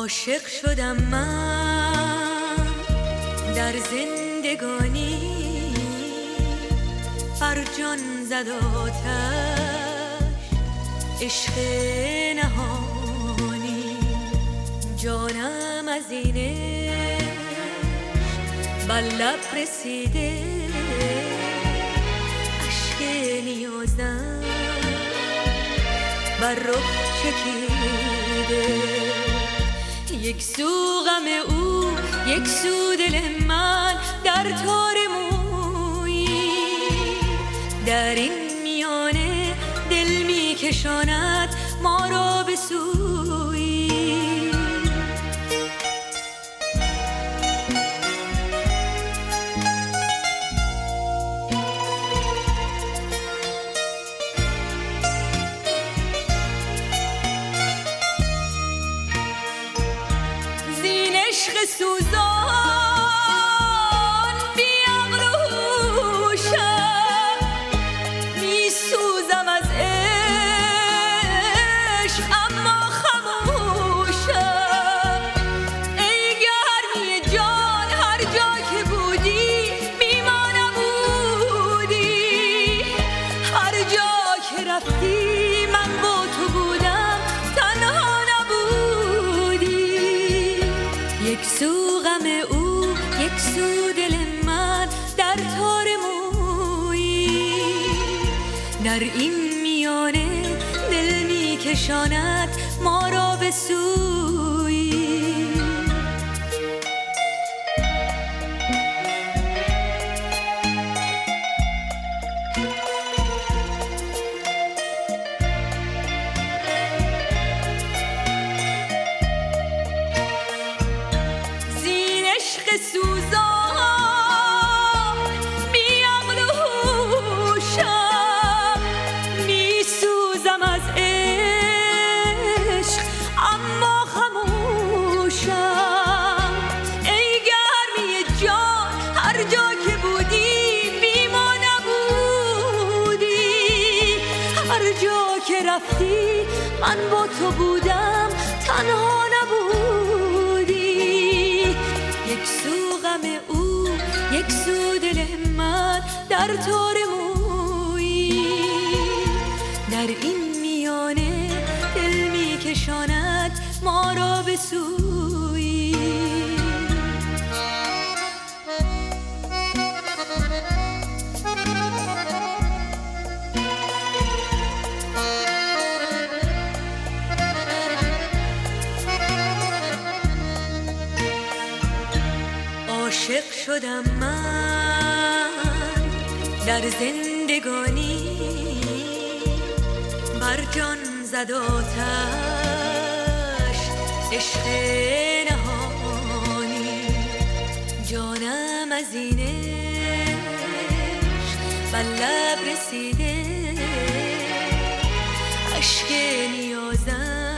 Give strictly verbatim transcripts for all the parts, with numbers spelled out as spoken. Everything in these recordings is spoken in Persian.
عاشق شدم من در زندگانی، بر جان زد آتش عشق نهانی. جانم از این عشق بر لب رسیده، اشک نیازم بر رخ چکیده. یک سو غم او، یک سو دل من در تار مویی. در این میانه دل می کشاند ما را به سویی. عشق سوزان بی عقل و هوشم، می سوزم از عشق اما خموشم. ای گرمی جان هر جا که بودی بی ما نبودی، هر جا که رفتی من با تو بودم تنها نبودی. یک سو غم او، یک سو دل من در تار مویی. در این میانه دل می کشاند ما را به سویی. سوزان بی عقل و هوشم، می سوزم از عشق اما خموشم. ای گرمی جان هر جا که بودی بی ما نبودی، هر جا که رفتی من با تو بودم تنها نبودی. یک سو غم او، یک سو دل من در تار مویی. در این میانه دل می کشاند ما را به سویی. عاشق شدم من در زندگانی، بر جان زد آتش عشق نهانی. جانم از این عشق بر لب رسیده، اشک نیازم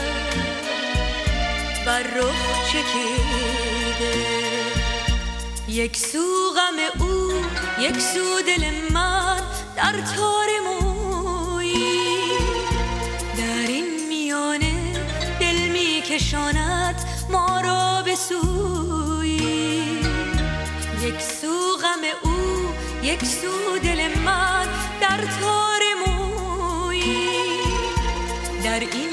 بر رخ چکیده. یک سو غم او، یک سو دل من در تار مویی. در این میانه دل می کشاند ما را به سویی. یک سو غم او، یک سو دل من در تار مویی. در این